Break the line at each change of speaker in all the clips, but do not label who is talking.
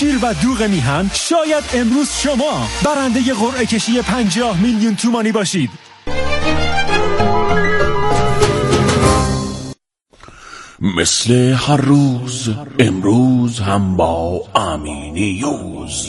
شیر و دوغ میهن شاید امروز شما برنده قرعه کشی 50 میلیون تومانی باشید.
مثل هر روز امروز هم با امینی یوز.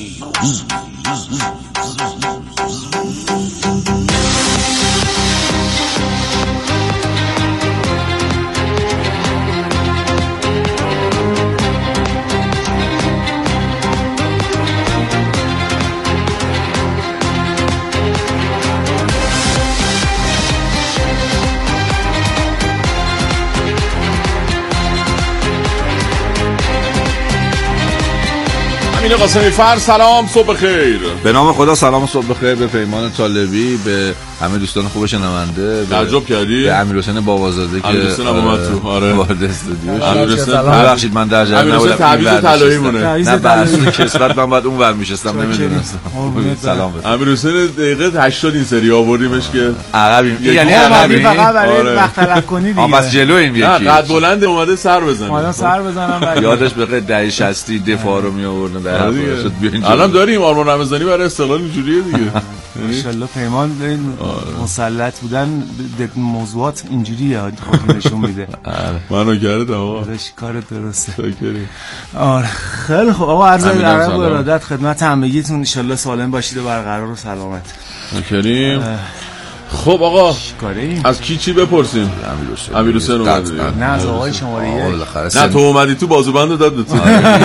امین قاسمی فر، سلام، صبح خیر.
به نام خدا، سلام و صبح خیر به پیمان طالبی، به همه دوستان خوب شنونده.
تعجب کردی؟
به امیرحسین بابازاده که
امیرحسین هم اومد تو. آره
وارد استودیو.
امیرحسین
ببخشید من در جریان نبودم.
تعویض طلایی مونه.
نه بحث کسرت من بعد اون ور میشستم نمیدونستم. سلام.
امیرحسین دقیقه 80 این سری آوردیمش که
عقبیم، یعنی عقبیم
فقط برای وقت تلف کنی دیگه.
بس جلو این یکی
قد بلند اومده سر بزنه.
حالا سر بزنم.
یادش بخیر دهه 60 دفاع رو می آوردن در
الان داریم آرمان رمضانی برای استقلال اینجوریه دیگه.
ماشاءالله پیمان مسلط بودن به موضوعات اینجوریه خودی نشون میده.
منو کرده آقا.
کار درسته. آره خیلی خوب آقا، عرض ادب و ارادت خدمت همگیتون، ان شاء الله سالم باشید و برقرار و سلامت.
کریم. خب آقا
کاریم
از کی چی بپرسیم؟ امیرحسین اومد.
نه از آقای شماره 1.
نه تو اومدی تو بازوبندو داد به تو.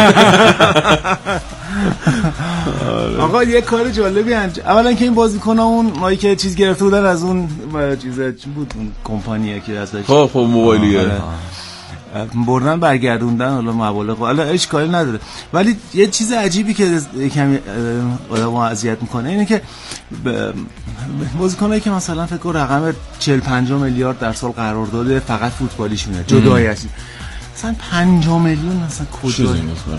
آقا یه کار جالبی اولا که این بازیکن‌ها اون مایی که چیز گرفته بودن از اون چیز چی بود اون کمپانیه که ازش
خب موبایلیه
بردن برگردوندن، حالا مبالغ حالا اشکالی نداره، ولی یه چیز عجیبی که کمی آدمو اذیت میکنه اینه که بازیکنایی که مثلا فکر کنم رقم 40-50 میلیارد در سال قرارداد فقط فوتبالیشونه جدای از مثلا 50 میلیون مثلا کجا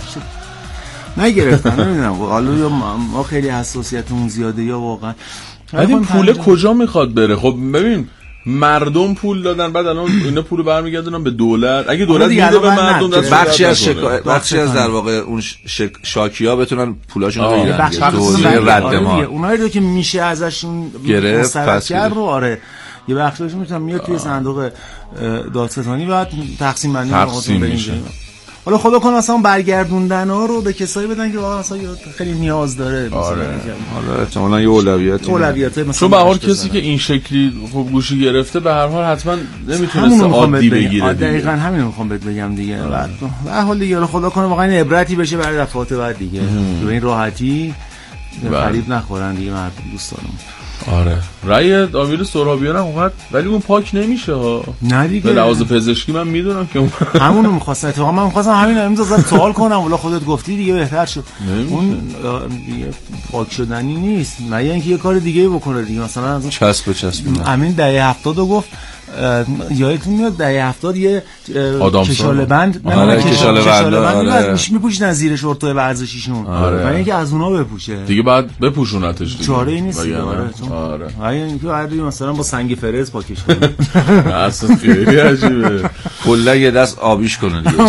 نگرفتن نمیدونم، حالا یا ما خیلی حساسیتمون زیاده یا واقعا
این پول کجا میخواد بره؟ خب ببین مردم پول دادن، بعد الان اینا پولو برمیگردونن به دولت. اگه دولت میده به مردم دست
بخشی از در واقع اون شاکی‌ها بتونن پولاشون رو بگیرن، توزیع رد ما
اونایی رو که میشه ازشون
گرفت
کرد رو آره یه بخششون میتونن میاد توی صندوق دادستانی بعد تقسیم بندی میشه. حالا خدا کنه اصلا برگردوندن ها رو به کسایی بدن که واقعا اصلا خیلی نیاز داره.
آره حالا احتمالاً یه اولویت مثلا
چون به هر حال کسی که این شکلی خوب گوشی گرفته به هر حال حتما نمیتونه عادی بگیره.
دقیقاً همین رو میخوام بهت بگم دیگه. بعد به هر حال دیگه خدا کنه واقعا عبرتی بشه برای دفعات بعد دیگه، به این راحتی فریب نخورن دیگه مردم دوستانم.
آره رأی امیر سرابیان هم اومد ولی اون پاک نمیشه ها.
نه دیگه
به لحاظ پزشکی من میدونم که اون
همونو می‌خواستم، اتفاقا من می‌خواستم همین امروز ازت سوال کنم، ولی خودت گفتی دیگه بهتر شد. اون دیگه پاک شدنی نیست، مگه اینکه یه کار دیگه بکنه دیگه، مثلا از اون
چسب
همین دهه 70 گفت یادتون میاد دهه 70 یه کشاله بند میپوشن از زیر شورتای ورزشیشون، برای اینکه از اونها بپوشه
دیگه بعد بپوشونتش دیگه،
چاره ای نیست. آره اینکه هر مثلا با سنگ فرز پاکش کنه
اصلا خیلی عجیبه،
کلا یه دست آبیش کنه دیگه.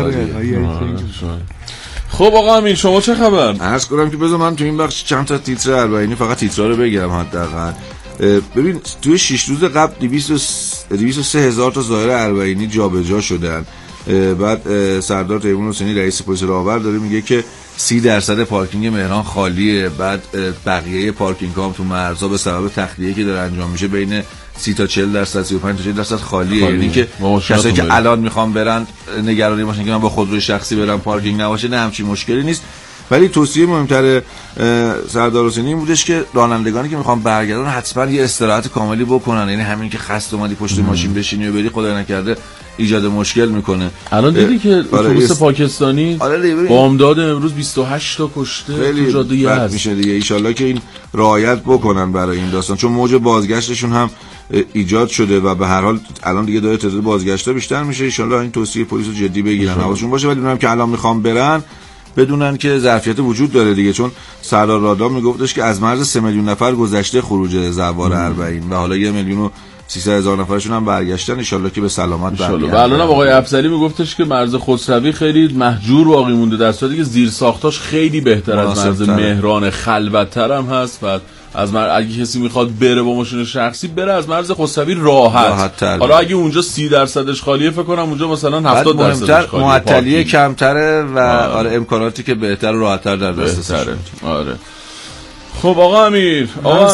خب آقا امین شما چه خبر؟
عرض کنم که بذار من تو این بخش چند تا تیتر اربعینی فقط تیترا رو بگم حداقل. ببین توی 6 روز قبل 203,000 تا ظاهر اربعینی جابجا شدن. بعد سردار تیمور حسینی رئیس پلیس راهور داره میگه که 30% پارکینگ مهران خالیه. بعد بقیه پارکینگ ها هم تو مرزا به سبب تخلیه که داره انجام میشه بین 30 تا 40%، 35 تا 40% خالیه. یعنی که کسایی که الان میخوان برن نگرانی باشن که من با خودروی شخصی برم پارکینگ نباشه، نه همچین مشکلی نیست. ولی توصیه مهمتر سردار حسینی این بودش که رانندگانی که میخوان برگردن حتما یه استراحت کاملی بکنن، یعنی همین که خسته اومدی پشت ماشین بشینی و بری خدای نکرده ایجاد مشکل میکنه.
الان دیدی که اتوبوس پاکستانی بامداد امروز 28 تا کشته تو جاده یزد
میشه دیگه. ان شاءالله که این رعایت بکنن برای این داستان، چون موج بازگشتشون هم ایجاد شده و به هر حال الان دیگه داره تعداد بازگشت‌ها بیشتر میشه. ان شاءالله این توصیه پلیس رو جدی بگیرن، حواسشون باشه. ولی اونم که الان میخوام برن بدونن که ظرفیت وجود داره دیگه، چون سردار رادام میگفتش که از مرز 3 میلیون نفر گذشته خروج زوار اربعین و حالا 1 میلیون و 300,000 نفرشون هم برگشتن ان شاءالله که به سلامت برگردن.
و الان آقای افضلی میگفتش که مرز خسروی خیلی محجور باقی مونده، در صورتی که زیر ساختاش خیلی بهتر از مرز مهران، خلوت‌تر هم هست و از اگه کسی میخواد بره با ماشین شخصی بره از مرز خسروی راحت. حالا اگه اونجا 30% خالیه فکر کنم اونجا مثلا 70% خالیه،
معطلی کمتره و آره امکاناتی که بهتر و راحت‌تر در دسترسه.
آره. خب آقا امیر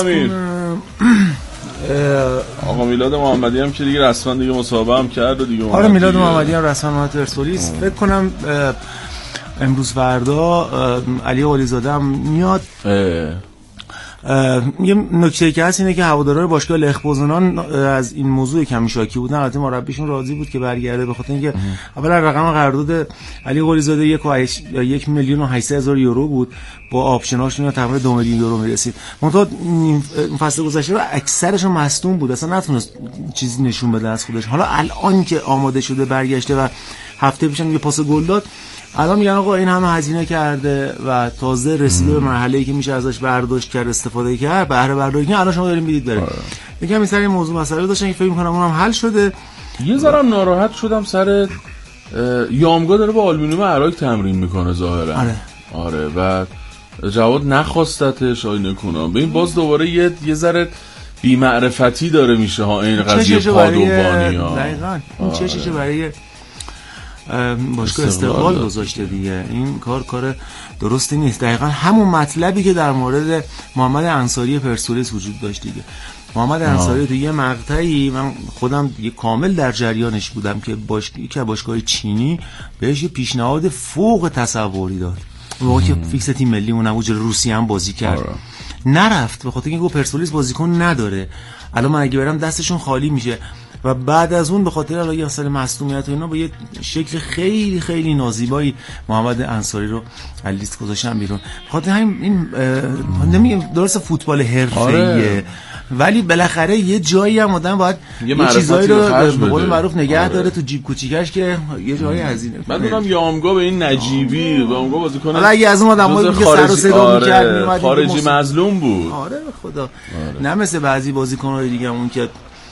آقا میلاد محمدی هم که دیگه رسما دیگه مسابقه هم کرد و دیگه
آره میلاد محمدی هم رسما اومد پرسپولیس. فکر کنم امروز فردا علی قلیزاده هم میاد. یه نکته که هست اینه که هوادارهای باشگاه لخپوزنان از این موضوع کمی شاکی بودن. البته مربیشون راضی بود که برگرده، به خاطر اینکه اولا رقم قرارداد علی قلیزاده 1,800,000 یورو بود، با آپشناشون تقریبا 2 میلیون یورو میرسید. منتها فصل گذشته رو اکثرش مصدوم بود، اصلا نتونست چیزی نشون بده از خودش. حالا الان که آماده شده برگشته و هفته پیشم یه پاس گل داد، الان میگن آقا این همه هزینه کرده و تازه رسیده به مرحله‌ای که میشه ازش برداشت کرد، استفاده کرد، بهره برداری کنه. الان شما دارین میدید بره. میگم این سر این موضوع مسئله داشتن که فکر می‌کنم اونم حل شده.
یه ذره ناراحت شدم سر یامگا داره با آلومینیوم عراق تمرین میکنه ظاهرا. آره و جواد نخواستتش آینه کنم. ببین باز دوباره یه ذره بی‌معرفتی داره میشه ها این قضیه پادوانی ها.
دقیقاً این چه برای باشگاه استقلال گذاشته دیگه. این کار درستی نیست. دقیقاً همون مطلبی که در مورد محمد انصاری پرسپولیس وجود داشت دیگه. محمد انصاری تو یه مقطعی من خودم دیگه کامل در جریانش بودم که باشگاه چینی بهش یه پیشنهاد فوق تصوری داد. اون موقع که فیکس تیم ملی اون نبود، روسیه هم بازی کرد. نرفت به خاطر اینکه پرسپولیس بازیکن نداره. الان من اگه برم دستشون خالی میشه. و بعد از اون به خاطر یه مسئله مصدومیت و اینا با یه شکل خیلی خیلی نازیبایی محمد انصاری رو از لیست گذاشتن بیرون. خاطر همین این نمیگم درست فوتبال حرفه‌ایه، ولی بالاخره یه جایی هم آدم باید یه چیزایی رو به قول معروف نگه داره تو جیب کوچیکش که یه جایی هزینه کنه.
من دونم یامگا به این نجیبی و اونگا بازیکن
حالا اگه از اون آدمایی که سر و صدا می‌کرد
خارجی مظلوم بود.
آره به خدا. نه مثل بعضی بازیکن‌های دیگه اون که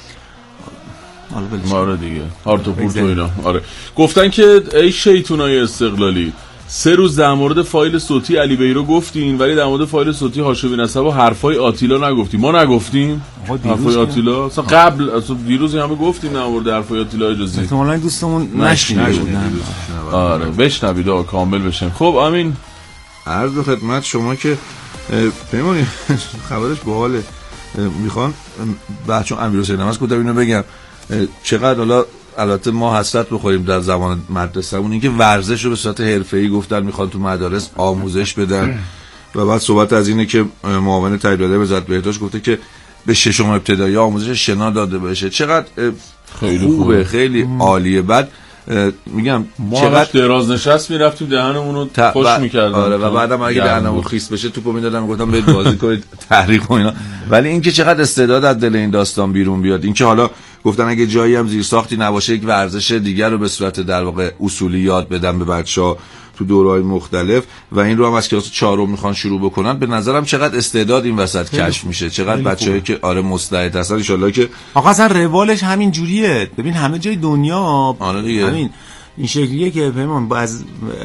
آره دیگه هارتو پورتو اینا. آره گفتن که ای شیطونای استقلالی 3 روز در مورد فایل صوتی علی بیرو گفتین ولی در مورد فایل صوتی هاشمی نسب و حرفای آتیلا نگفتیم. ما نگفتیم حرفای آتیلا اصلا قبل اصلا دیروز همه گفتیم در مورد حرفای آتیلا اجازی
احتمالاً دوستمون نشنیده بودن.
آره بشنوید کامل بشیم. خب امین
عرض خدمت شما که ببینید خبرش باحاله. میخوان بچه‌ها امیرحسین نماز گفتم اینو بگم چقدر حالا البته ما حسرت بخوریم در زمان مدرسه‌مون اینکه ورزش رو به صورت حرفه‌ای گفتن میخوان تو مدارس آموزش بدن و بعد صحبت از اینه که معاون تجربه وزارت بهداشت گفته که به ششم ابتدایی آموزش شنا داده بشه. چقدر خیلی خوبه، خیلی عالیه. بعد میگم
چقدر دراز نشست میرفتیم دهنمون رو خوش می‌کردیم.
آره و بعدم اگه دهنمون خیس بشه توپو میدادم میگفتم برید بازی کنید تحریک و اینا. ولی اینکه چقدر استعداد از دل این داستان بیرون بیاد، اینکه حالا گفتن اگه جایی هم زیر ساختی نباشه یک ورزش دیگر رو به صورت در واقع اصولی یاد بدن به بچه‌ها تو دوره‌های مختلف و این رو هم از کلاس 4 میخوان شروع بکنن. به نظرم چقدر استعداد این وسط کشف میشه، چقدر بچه‌ای که آره مستعد هستن ان شاءالله که
آقا اصلا روالش همین جوریه. ببین همه جای دنیا همین این شکلیه که پیمان از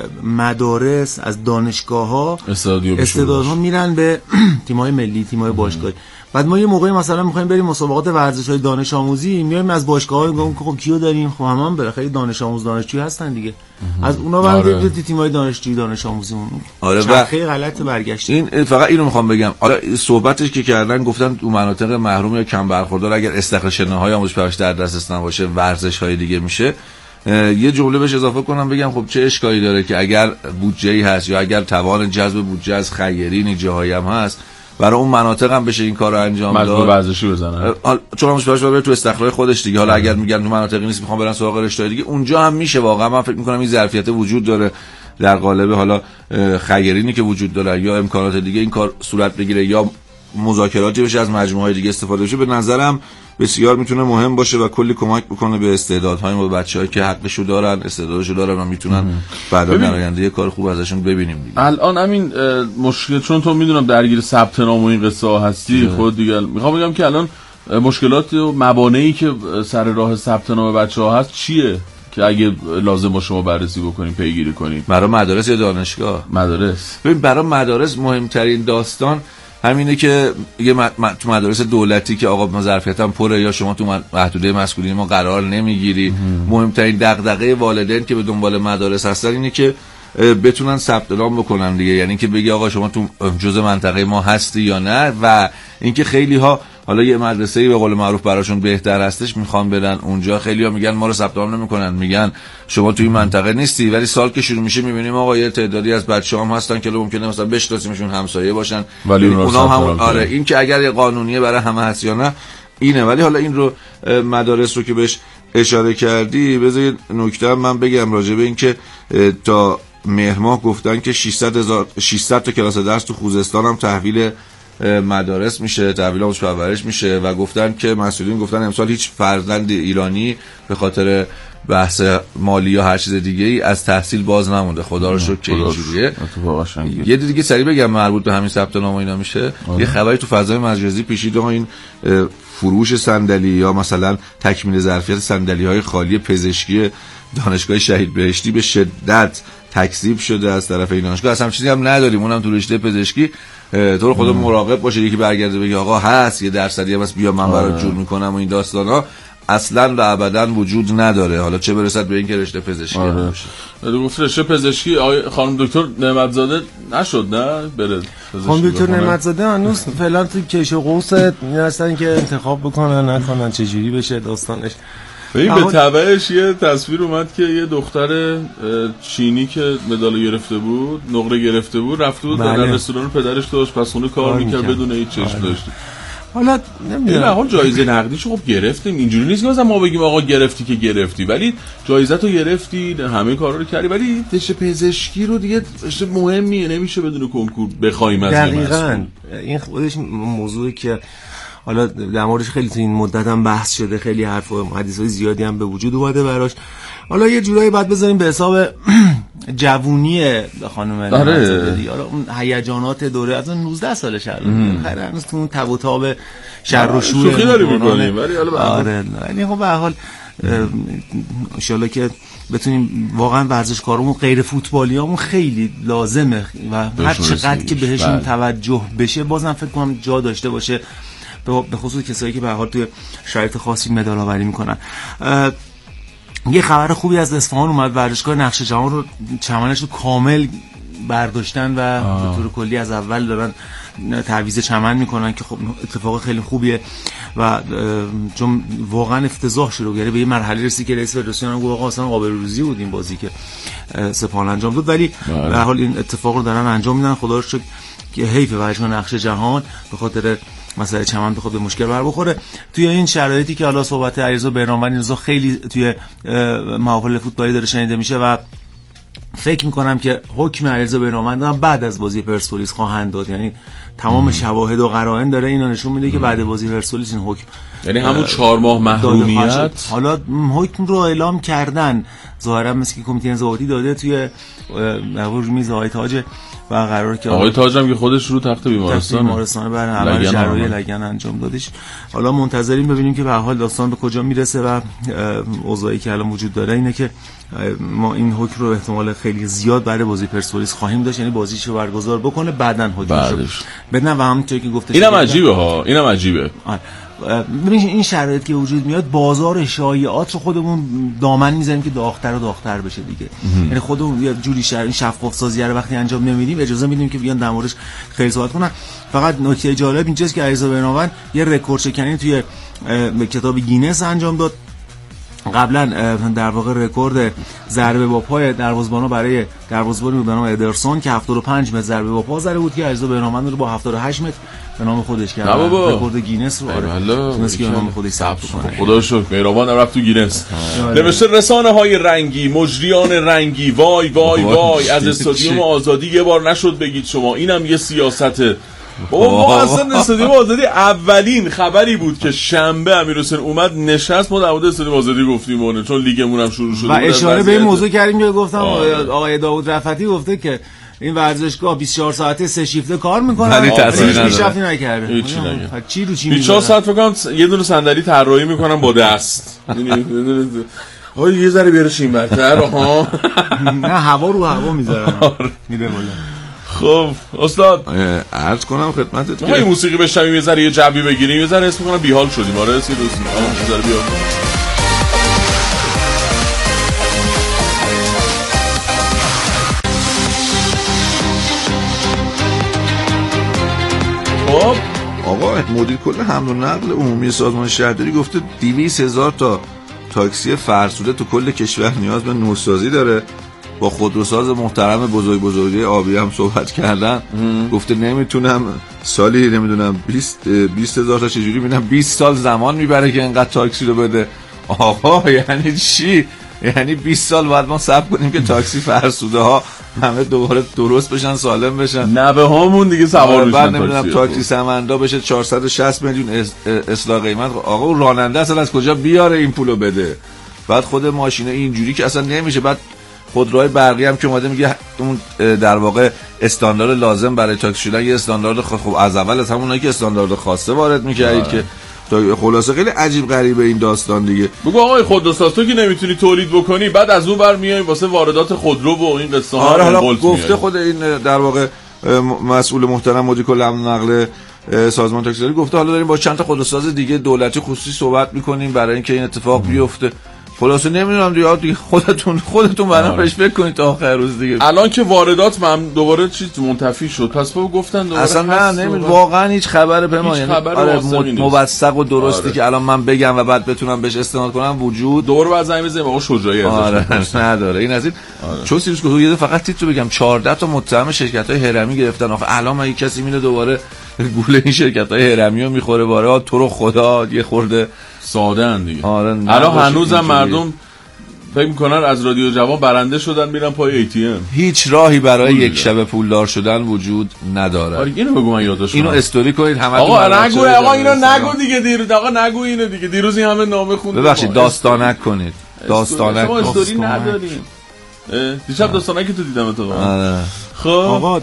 مدارس از دانشگاه‌ها استعدادها میرن به تیم‌های ملی، تیم‌های باشگاهی. بعد ما یه موقعی مثلا می‌خوایم بریم مسابقات ورزش‌های دانش آموزی، میایم از باشگاه‌ها میگم خب کیو داریم؟ خب همون بالاخره دانش آموز دانشجویی هستن دیگه. از اونا بریم تو تیم‌های دانشجویی دانش آموزیمون.
آره و
خیلی غلط برگشت.
این فقط اینو می‌خوام بگم. آره صحبتش که کردن گفتن تو مناطق محروم یا کم برخوردار اگر استخراج شناهای آموزش پرورش در دسترس نباشه ورزش‌های دیگه میشه. یه جمله بهش اضافه کنم بگم خب چه اشکالی داره که اگر بودجه‌ای هست یا اگر توان جذب بودجه از خیرین جاهایی هم هست برای اون مناطق هم بشه این کارو انجام داد.
مجبور ورزشی بزنن.
چون همش بره تو استخراج خودش دیگه. حالا اگر میگن تو مناطقی نیست میخوام برن سراغ رشته دیگه اونجا هم میشه. واقعا من فکر میکنم این ظرفیت وجود داره در قالب حالا خیرینی که وجود داره یا امکانات دیگه این کار صورت بگیره یا مذاکراتی بشه از مجموعه‌های دیگه استفاده بشه. به نظرم بسیار میتونه مهم باشه و کلی کمک بکنه به استعدادهای ما، بچه‌هایی که حقشو دارن، استعدادشو دارن و میتونن بعدا در آینده یه کار خوب ازشون ببینیم دیگه.
الان همین مشکل چون تو میدونم درگیر ثبت نام و این قصه ها هستی خود دیگه میخوام بگم که الان مشکلات و موانعی که سر راه ثبت نام بچه‌ها هست چیه که اگه لازم با شما بررسی بکنیم پیگیری کنیم؟
برای مدارس یا دانشگاه؟
مدارس.
ببین برای مدارس مهمترین داستان همینه که تو مدارس دولتی که آقا ما ظرفیتم پره یا شما تو محدوده مسئولین ما قرار نمیگیری، مهمترین دغدغه والدین که به دنبال مدارس هستن اینه که بتونن ثبت نام بکنن دیگه، یعنی که بگی آقا شما تو جزء منطقه ما هستی یا نه. و اینکه خیلی ها حالا یه مدرسه‌ای به قول معروف براشون بهتر هستش میخوان برن اونجا، خیلی ها میگن ما رو ثبت نام نمیکنن، میگن شما تو این منطقه نیستی، ولی سال که شروع میشه میبینیم آقا یه تعدادی از بچه‌ها هستن که ممکنه مثلا بشناسیمشون همسایه باشن ولی اونا هم آره این که اگر یه قانونیه برای همه هست یا نه اینه. ولی حالا این رو مدارس رو که بهش اشاره کردی، بذار نکته من بگم راجع به این که تا مهر ماه گفتن که 600 تا کلاس درس تو خوزستان هم تحویل مدارس میشه، تحویل آموزش پرورش میشه و گفتن که مسئولین گفتن امسال هیچ فرزند ایرانی به خاطر بحث مالی یا هر چیز دیگه ای از تحصیل باز نمونده. خدا رو شکر که اینجوریه. یه دیگه سریع بگم مربوط به همین ثبت نام اینا میشه. یه خبری تو فضای مجازی پیچید این فروش صندلی یا مثلا تکمیل ظرفیت صندلی‌های خالی پزشکی دانشگاه شهید بهشتی به شدت تکذیب شده از طرف این دانشگاه. اصلا چیزی هم نداریم، اونم تو رشته پزشکی. تو رو خدا مراقب باشه یکی برگرده بگه آقا هست یه درصدی هم بس بیا من برات جور میکنم و این داستانا اصلا و ابدا وجود نداره. حالا چه برسد به این که رشته پزشکی باشه.
گفت رشته پزشکی خانم دکتر نعمتزاده نشد نه بره
خانم دکتر نعمتزاده هنوز فعلا تو کش و قوس هستن که انتخاب بکنن نکنن چجوری بشه داستانش.
این به تبعش یه تصویر اومد که یه دختر چینی که مدال گرفته بود، نقره گرفته بود، رفته بود در رستوران پدرش تو آشپزخونه کار میکرد بدون هیچ چشم داشت.
حالا نمیدونم
حالا جایزه نقدیشو خب گرفتیم، اینجوری نیست که مثلا ما بگیم آقا گرفتی که گرفتی، ولی جایزه تو گرفتی، همه کارا رو کردی، ولی رشته پزشکی رو دیگه رشته مهمیه، نمیشه بدون کنکور بخوایم از
دقیقاً. این خودش موضوعی که حالا در موردش خیلی تو این مدت هم بحث شده، خیلی حرف و حدیث‌های زیادی هم به وجود اومده براش. حالا یه جورایی بعد بذاریم به حساب جوونی خانم نعمتزاده، حالا اون هیجانات دوره از 19 سالشه خیلی هنوز تو اون تب و تاب شر و شور
شوخی داری می‌کنیم، ولی حالا
آره یعنی خب به هر حال ان شاءالله که بتونیم واقعا ورزشکارامون غیر فوتبالیامون خیلی لازمه و هر چقدر که بهشون توجه بشه بازم فکر کنم جا داشته باشه، به خصوص کسایی که به هر حال توی شرایط خاصی مدال آوری میکنن. یه خبر خوبی از اصفهان اومد، ورزشگاه نقش جهان رو چمنش رو کامل برداشتن و به طور کلی از اول دارن تعویض چمن میکنن که خب اتفاق خیلی خوبیه و چون واقعا افتضاح شروع کرده به یه مرحله رسید که رئیس فدراسیون گفت آقا اصلا آبروریزی بود این بازی که سپاهان انجام داد، ولی به هر حال این اتفاق رو دارن انجام میدن. خدا رو شکر که حیف ورزشگاه نقش جهان به خاطر مسئله چمن بخواد به مشکل بر بخوره توی این شرایطی که حالا صحبت علیرضا بهرامور این روزا خیلی توی محافل فوتبالی داره شنیده میشه و فکر میکنم که حکم علیرضا بهرامور بعد از بازی پرسپولیس خواهند داد، یعنی تمام شواهد و قرائن داره اینو نشون میده که بعد بازی پرسپولیس این حکم
یعنی همون 4 ماه محرومیت
حالا حکم رو اعلام کردن ظاهرا مثل که کمیته انضباطی داده توی میز آقای تاج و قراره که
آقای تاج هم که خودش رو تخت بیمارستان
برای عمل جراحی لگن انجام دادش. حالا منتظریم ببینیم که به هر حال داستان به کجا میرسه و اوضاعی که الان وجود داره اینه که ما این حکم رو احتمال خیلی زیاد برای بازی پرسپولیس خواهیم داشت، یعنی بازیشو برگزار بکنه بعدن حکمشو بدن و همونطوری که گفته
اینم عجیبه ها، اینم عجیبه.
ببینید این شرایط که وجود میاد بازار شایعات رو خودمون دامن میزنیم که داغ‌تر و داغ‌تر بشه دیگه، یعنی خودمون یه جوری شفاف سازی رو وقتی انجام نمیدیم اجازه میدیم که بیان در موردش خیلی صحبت کنن. فقط نکته جالب اینجاست که علیرضا بهرامور یه رکورد شکنی توی کتاب گینس انجام داد. قبلا در واقع رکورد ضربه با پای دروازه‌بان برای دروازه‌بانی بود به نام ادرسون که 75 متر ضربه با پا زده بود که علیرضا بهرامور رو با 78 متر به نام خودش کرد. رکورد گینس رو تونست که به نام خودش ثبت کنه.
خدا رو شکر بهرامور رفت تو گینس. نوشته رسانه‌های رنگی، مجریان رنگی، وای وای وای از استادیوم آزادی یه بار نشد بگید شما، اینم یه سیاسته. ما اصلا استادیوم آزادی اولین خبری بود که شنبه امیرحسین اومد نشست ما در مورد استادیوم آزادی گفتیم اونه چون لیگمون هم شروع شده
و اشاره به این موضوع کردیم که گفتم آقای داوود رفعتی گفته که این ورزشگاه 24 ساعته 3 شیفته کار میکنن
ولی
هیچ پیشرفتی نکرده. چی رو چی
24 ساعت فکر کنم یه دونه صندلی طراحی میکنن با دست. یه ذره بیاره شیم برتر ها.
نه هوا رو هوا میذارن میره بالا.
خب استاد
عرض کنم خدمتت
که این موسیقی بشنویم، یه ذره یه جبی بگیریم، یه ذره حس می‌کنم بیحال شدیم. آره سی دوست یه ذره بیحال. خب
آقا مدیر کل حمل و نقل عمومی سازمان شهرداری گفته 200,000 تا تاکسی فرسوده تو کل کشور نیاز به نوسازی داره. با خودروساز محترم بزرگی آبی هم صحبت کردن. گفته نمیتونم سالی نمیدونم 20,000 تا چجوری میدونم 20 سال زمان میبره که اینقدر تاکسی رو بده. آقا یعنی چی؟ یعنی 20 سال بعد ما صبر کنیم که تاکسی فرسوده ها همه دوباره درست بشن، سالم بشن،
نبه هامون دیگه سوار بشن.
بعد نمیدونم تاکسی سمندا بشه 460 میلیون اصلاح قیمت. آقا راننده اصلا از کجا بیاره این پولو بده؟ بعد خود ماشینه اینجوری که اصلا نمیشه. بعد خودروهای برقی هم که اومده میگه اون در واقع استاندارد لازم برای تاکسی شدن یه استاندارد خب از اول از همونایی که استاندارد خاصه وارد می‌کردید که خلاصه خیلی عجیب غریبه این داستان دیگه.
بگو آقای خودروساز تو که نمیتونی تولید بکنی، بعد از اون بر میای واسه واردات خودرو و این قصه ها.
آره حالا گفته خود این در واقع مسئول محترم مدیر کل حمل و نقل سازمان تاکسی گفته حالا داریم با چند تا خودروساز دیگه دولتی خصوصی صحبت می‌کنیم برای اینکه این اتفاق بیفته. خلاصه نمیدونم دیگه خودتون برام پیش فکر کنید تا آخر روز دیگه.
الان که واردات من دوباره چیز منتفی شد پس بابا گفتن دوباره
اصلا نه واقعا هیچ خبر پیمان یعنی موثق و درستی که الان من بگم و بعد بتونم بهش استناد کنم وجود
دور بعد زنگ بزنیم آقا شجاعی
ازش نداره. این از این چون سیروس گفت یه فقط تیترو بگم 14 تا متهم شرکت‌های هرمی گرفتن. آخه الان من کسی میره دوباره گوله این شرکت‌های هرمی رو میخوره باره تو رو خدا یه خورده
ساده ان دیگه.
الان
هنوزم مردم فکر میکنن از رادیو جوان برنده شدن میرن پای ATM.
هیچ راهی برای یک شب پولدار شدن وجود نداره.
آره اینو بگو من یادداشت
اینو استوری کنید همه.
آقا نگو اینو نگو دیگه دیروز آقا نگو اینو دیگه دیروز این همه نامه خوندید.
ببخشید داستانک کنید. داستانک
ما استوری نداریم. دیشب داستانک تو دیدم تو. خب
آقا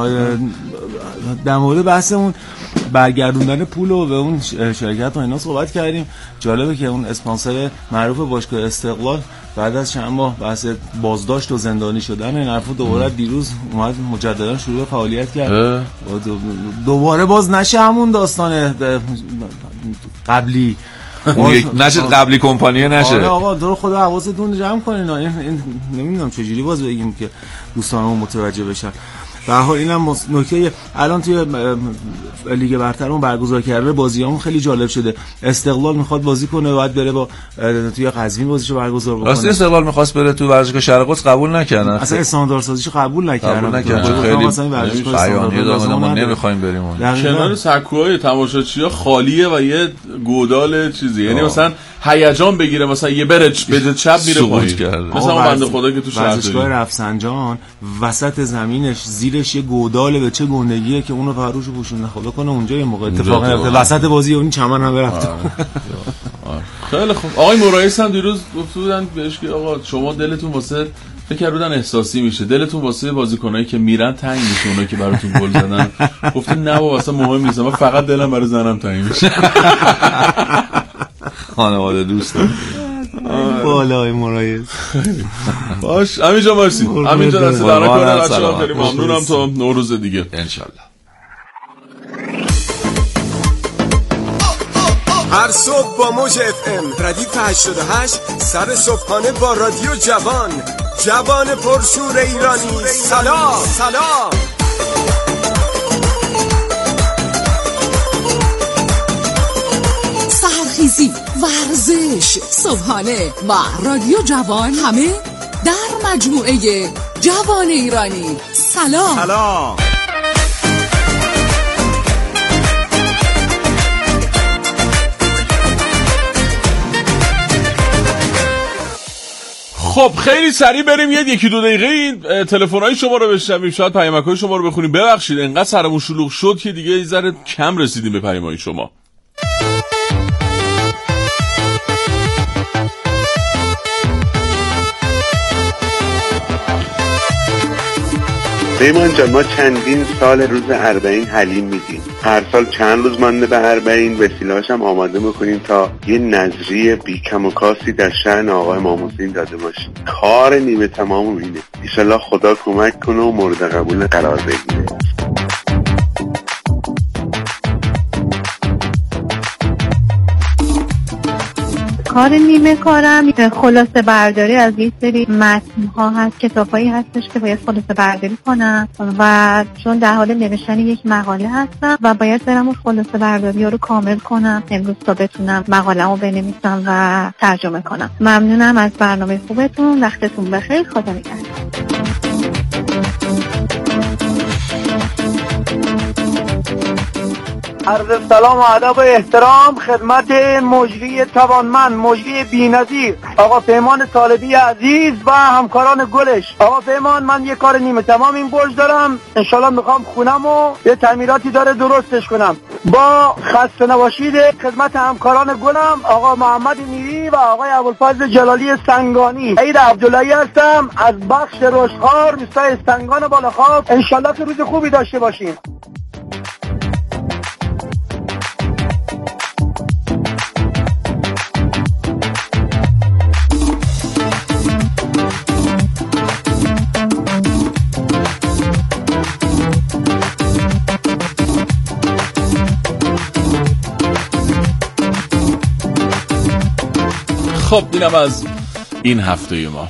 در مورد بحثمون برگردوندن پول و به اون شرکت و اینا صحبت کردیم. جالبه که اون اسپانسر معروف باشگاه استقلال بعد از چند ماه بحث بازداشت و زندانی شدن این حرفو دوباره دیروز اومد مجددا شروع به فعالیت کرد. دوباره باز نشه همون داستان قبلی
نشه قبلی کمپانی نشه.
آره آقا درو خدا حواستون جمع کنین. این نمیدونم چجوری باز بگیم که دوستانمون متوجه بشن. به هر حال اینم نکته الان توی لیگ برترمون برگزار کرده بازیامون خیلی جالب شده. استقلال میخواد بازی کنه بعد بره با توی قزوین بازیشو برگزار بکنه.
راست استقلال میخواست بره تو ورزشگاه شرق قدس قبول نکردن.
اصلا استانداردسازیشو قبول نکردن.
خیلی مثلا ورزشگاه ما نمیخوایم بریم اون.
کنار سکوهای تماشاچی‌ها خالیه و یه گودال چیزی. یعنی مثلا هیجان بگیره مثلا یه برچ بده چپ میره پایین. مثلا اون بنده خدا که تو
ورزشگاه رفسنجان وسط زمینش زیرش یه گوداله به چه گندگیه که اونو فروشو پوشونده. خدا کنه اونجا یه موقع اتفاق نیفته وسط بازی اون چمن هم رفت.
خیلی خوب. آقای مرایس هم دیروز گفته بودن بهش که آقا شما دلتون واسه فکر کردن احساسی میشه، دلتون واسه بازیکنایی که میرن تنگ میشه، اونایی که براتون گل زدن. گفته نه واسه مهم نیست، من فقط دلم برای زنم تنگ میشه.
خانواده دوستان
بالای مرایز
باش. همینجا مرسی. همینجا دست در کنه بچه‌ها. خیلی ممنونم تا نوروز دیگه
ان شاء الله.
هر صبح با موج FM ردیف 88 سر صبحانه با رادیو جوان پرشور ایرانی. سلام
سحرخیزی، ورزش، صبحانه و رادیو جوان همه در مجموعه جوان ایرانی. سلام.
خب خیلی سریع بریم یکی دو دقیقه این تلفن‌های شما رو بشنویم، شاید پیامک‌های شما رو بخونیم. ببخشید انقدر سرمون شلوغ شد که دیگه یه ذره کم رسیدیم به پیام‌های شما.
پیمان جان، ما چندین سال روز اربعین حلیم میدیم. هر سال چند روز مانده به اربعین، وسیله‌اش هم آماده میکنیم تا یه نظری بی کم و کاسی در شأن آقای امام حسین داده باشیم. کار نیمه تمام اینه. انشالله خدا کمک کنه و مورد قبول قرار بگیره.
کار نیمه کارم خلاصه برداری از یک سری متن‌ها هست، کتابایی هستش که باید خلاصه برداری کنم و چون در حال نوشتن یک مقاله هستم و باید برم اون خلاصه برداری رو کامل کنم امروز تا بتونم مقاله‌مو بنویسم و ترجمه کنم. ممنونم از برنامه خوبتون. وقتتون بخیر. خدا نگهدار.
عرض سلام و ادب و احترام خدمت مجری توانمند، مجری بی‌نظیر آقا پیمان طالبی عزیز و همکاران گلش. آقا پیمان، من یه کار نیمه تمام این برج دارم، انشالله میخوام خونمو یه تعمیراتی داره درستش کنم. با خسته نباشید خدمت همکاران گلم آقا محمد نیری و آقای ابوالفضل جلالی سنگانی. عید عبداللهی هستم از بخش رشدخوار روستای سنگان بالاخواب. انشالله که روز خوبی داشته باشیم.
خب اینم از این هفته ما.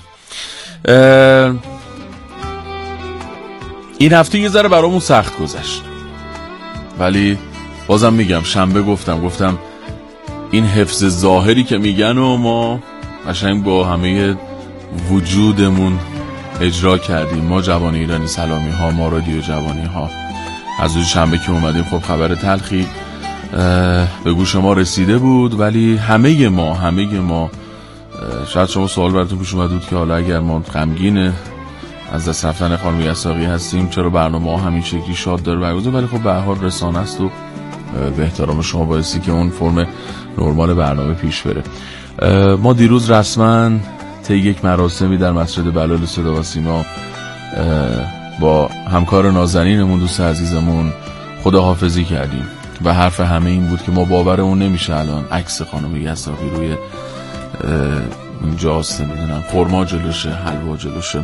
این هفته یه ذره برامون سخت گذشت، ولی بازم میگم شنبه گفتم این حفظ ظاهری که میگن و ما قشنگ با همه وجودمون اجرا کردیم. ما جوان ایرانی سلامی ها، ما رادیو جوانی ها، از روز شنبه که اومدیم خب خبر تلخی به گوش ما رسیده بود، ولی همه ما شاید شما سوال براتون پیش اومد بود که حالا اگر ما غمگین از دست رفتن خانم یساقی هستیم چرا برنامه ها همین شکلی شاد داره برگزار، ولی خب به هر حال رسانه است و به احترام شما بایستی که اون فرم نرمال برنامه پیش بره. ما دیروز رسما طی یک مراسمی در مسجد بلال صدا و سیما با همکار نازنینمون، دوست عزیزمون، خداحافظی کردیم و حرف همه این بود که ما باورمون نمیشه الان عکس خانم یساقی روی اینجاست، نمیدونم خرما جلوشه، حلوا جلوشه،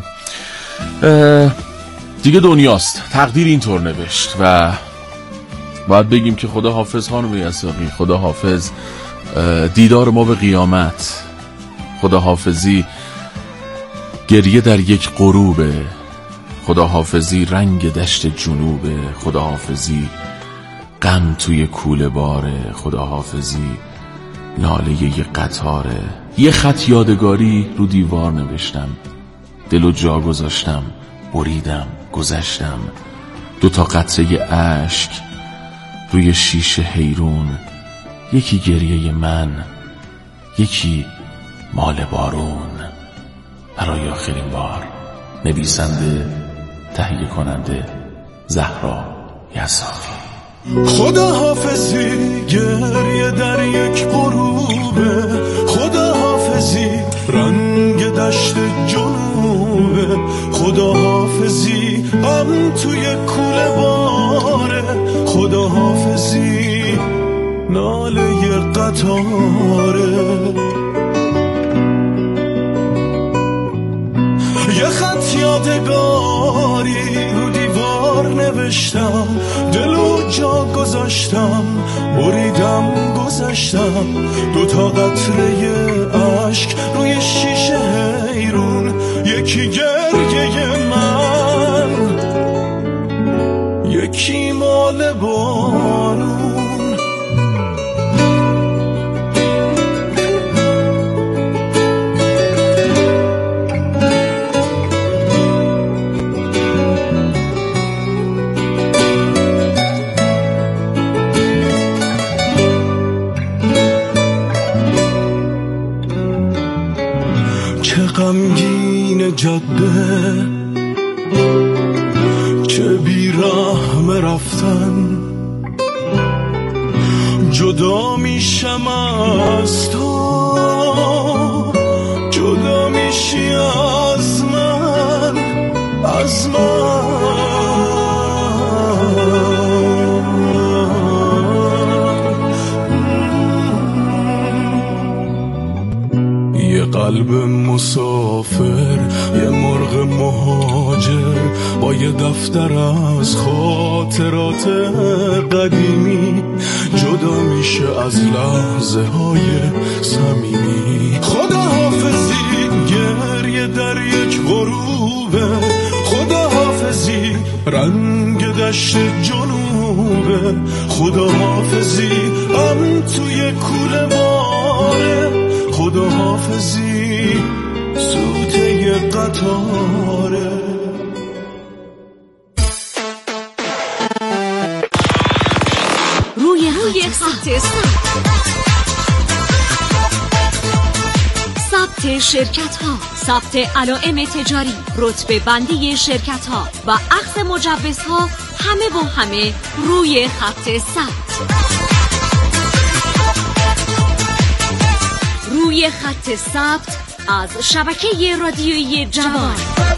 دیگه دنیاست، تقدیر اینطور نوشت و باید بگیم که خدا حافظ خانم یساقی، خدا حافظ دیدار ما به قیامت، خدا حافظی گریه در یک غروبه، خدا حافظی رنگ دشت جنوبه، خدا حافظی غم توی کوله باره، خدا حافظی ناله یه قطاره. یه خط یادگاری رو دیوار نوشتم، دلو جا گذاشتم، بریدم، گذشتم، 2 قطره اشک روی شیشه حیرون، یکی گریه من، یکی مال بارون. برای آخرین بار. نویسنده، تهیه کننده زهرا یساقی.
خدا حافظی گریه در یک غروبه، خدا حافظی رنگ دشت جنوبه، خدا حافظی غم توی کوله باره، خدا حافظی ناله قطاره. یه خط یادگاری رو دیوار نوشتم، دلو جا گذاشتم، بریدم، گذشتم، 2 قطره اشک روی شیشه حیرون، یکی گریه من، یکی مال بارون. غمگین جاده، چه بی‌رحم رفتن، جدا میشم از تو، جدا میشی از من، از من. با یه دفتر از خاطرات قدیمی جدا میشه از لحظه های صمیمی. خداحافظی گریه در یک غروبه، خداحافظی رنگ دشت جنوبه، خداحافظی هم توی کوله باره، خداحافظی سوته قطاره.
روی خط ثبت شرکت ها، ثبت علائم تجاری، رتبه بندی شرکت ها و اخذ مجوزها، همه روی خط ثبت. روی خط ثبت از شبکه رادیویی جوان.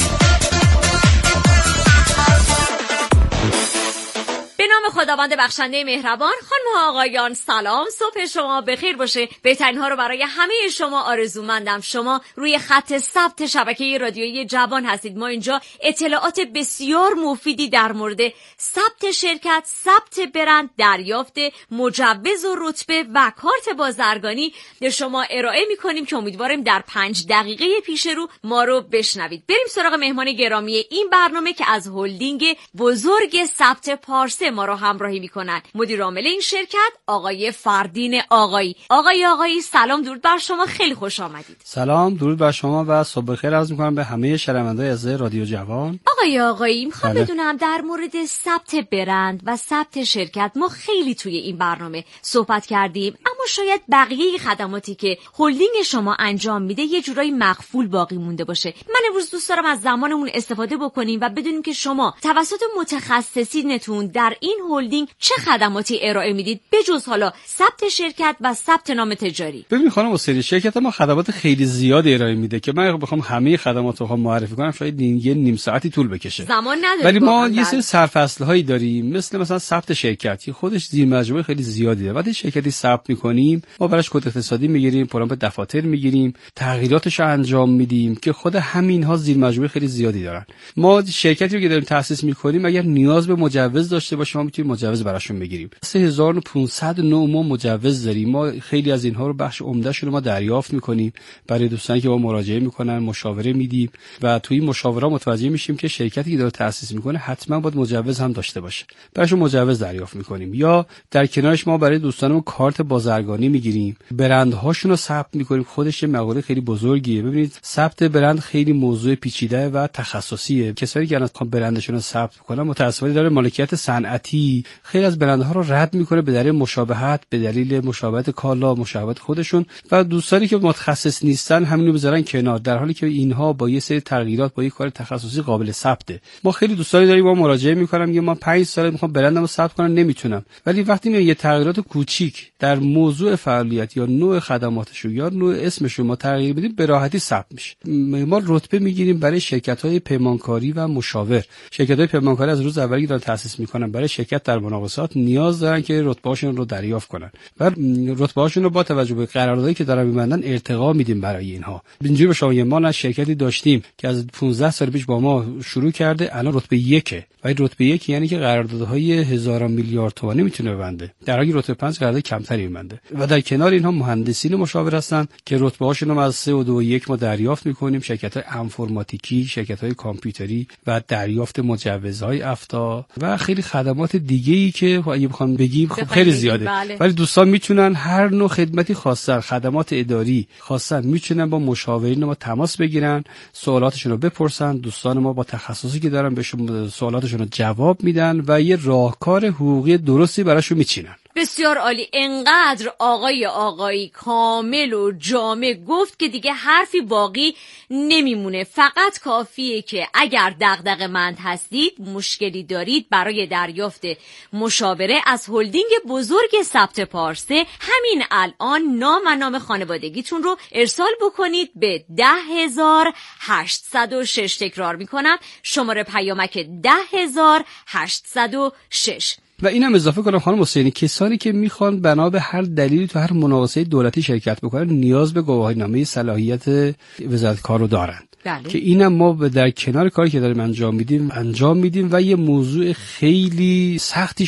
به نام خداوند بخشنده مهربان. خانم ها آقایان سلام، صبح شما بخیر باشه. بهترین ها رو برای همه شما آرزومندم. شما روی خط ثبت شبکه رادیویی جوان هستید. ما اینجا اطلاعات بسیار مفیدی در مورد ثبت شرکت، ثبت برند، دریافت مجوز و رتبه و کارت بازرگانی به شما ارائه میکنیم که امیدواریم در 5 دقیقه پیش رو ما رو بشنوید. بریم سراغ مهمان گرامی این برنامه که از هلدینگ بزرگ ثبت پارسه ما رو همراهی میکنن. مدیر عامل این شرکت آقای فردین آقایی. آقایی سلام، درود بر شما، خیلی خوش آمدید.
سلام، درود بر شما و صبح بخیر عرض میکنم به همه شنوندگان از رادیو جوان.
آقایی میخوام بدونم در مورد ثبت برند و ثبت شرکت ما خیلی توی این برنامه صحبت کردیم، اما شاید بقیه خدماتی که هلدینگ شما انجام میده یه جورایی مخفول باقی مونده باشه. من امروز دوست دارم از زمانمون استفاده بکنیم و بدونیم که شما توسط متخصصینتون در این هلدینگ چه خدماتی ارائه میدید بجز حالا ثبت شرکت و ثبت نام تجاری.
ببین خانم حسینی، شرکت ما خدمات خیلی زیادی ارائه میده که من بخوام همه خدمات رو معرفی کنم شاید یه نیم ساعتی طول بکشه،
زمان نداره.
ولی ما یه سری سرفصل هایی داریم، مثلا ثبت شرکت که خودش زیر مجموعه خیلی زیادی داره. وقتی شرکتی ثبت میکنیم ما براش کد اقتصادی میگیریم، پرام به دفاتر میگیریم، تغییراتش رو انجام میدیم که خود همین ها زیر مجموعه خیلی زیادی دارن. ما شرکتی رو که داریم تأسیس میکنیم اگر نیاز به مجوز داشته باشه ما میتونیم مجوز براشون بگیریم. 3500 نوع ما مجوز داریم. ما خیلی از اینها رو بخش عمده‌شون رو ما دریافت میکنیم برای دوستانی که با مراجعه میکنن، مشاوره میدیم و توی مشاوره متوجه میشیم که شرکتی که داره تأسیس میکنه حتما باید مجوز هم داشته باشه. براشون مجوز دریافت میکنیم. یا در کنارش ما برای دوستانمون کارت بازرگانی میگیریم، برندهاشون رو ثبت میکنیم. خودش یه مقاله خیلی بزرگیه. ببینید ثبت برند خیلی موضوع پیچیده و تخصصیه. کسایی که الان برندشون رو ثبت میکنن متأسفانه داره مالکیت صنعتی خیلی از برندها رو رد میکنه به دلیل مشابهت، به دلیل مشابهت کالا، مشابهت خودشون، و دوستانی که متخصص نیستن همینو بذارن کنار، در حالی که اینها با یه سری تغییرات با یه کار تخصصی قابل ثبته. ما خیلی دوستانی داریم با مراجعه میکنم میگم من 5 ساله میخوام برندمو ثبت کنم نمیتونم، ولی وقتی میاد یه تغییرات کوچیک در موضوع فعالیت یا نوع خدماتش یا نوع اسمش رو ما تغییر بدیم به راحتی ثبت میشه. ما رتبه میگیریم برای شرکت‌های پیمانکاری و مشاور. شرکت‌های پیمانکاری از روز اولی که دارن تأسیس میکنن برای شرکت در مناقصات نیاز دارن که رتبه‌هاشون رو دریافت کنن و رتبه‌هاشون رو با توجه به قراردادی که دارن می‌بندن ارتقا میدیم برای اینها. اینجوری به شما ما نه شرکتی داشتیم که از 15 سال پیش با ما شروع کرده الان رتبه 1 و این رتبه 1 یعنی که قراردادهای هزاران میلیارد تومانی میتونه ببنده، در حالی که رتبه 5 قرارداد کمتری میبنده. و در کنار اینها مهندسین مشاور هستن که رتبه‌هاشون رو از 3 و 2 و 1 ما دریافت می‌کنیم. شرکت‌های انفرماتیکی، شرکت‌های کامپیوتری و دریافت مجوزهای افتا و خیلی خدمات دیگه‌ای که اگه بخوام بگیم خب خیلی زیاده.
بله.
ولی دوستان میتونن هر نوع خدمتی خواستن، خدمات اداری خواستن، میتونن با مشاورین ما تماس بگیرن، سوالاتشون رو بپرسن. دوستان ما با تخصصی که دارن بهشون سوالاتشون رو جواب میدن و یه راهکار حقوقی درستی براشون میچینن.
بسیار عالی. انقدر آقایی کامل و جامع گفت که دیگه حرفی باقی نمیمونه. فقط کافیه که اگر دغدغه‌مند هستید، مشکلی دارید برای دریافت مشاوره از هلدینگ بزرگ ثبت پارسه، همین الان نام و نام خانوادگیتون رو ارسال بکنید به 10806. تکرار میکنم، شماره پیامک 10806.
و اینم اضافه کنم خانم حسینی، کسانی که میخوان بنا به هر دلیلی تو هر مناقصه دولتی شرکت بکنن نیاز به گواهینامه صلاحیت وزارت کار رو دارن.
بله.
که اینم ما در کنار کاری که داریم انجام میدیم و یه موضوع خیلی سختی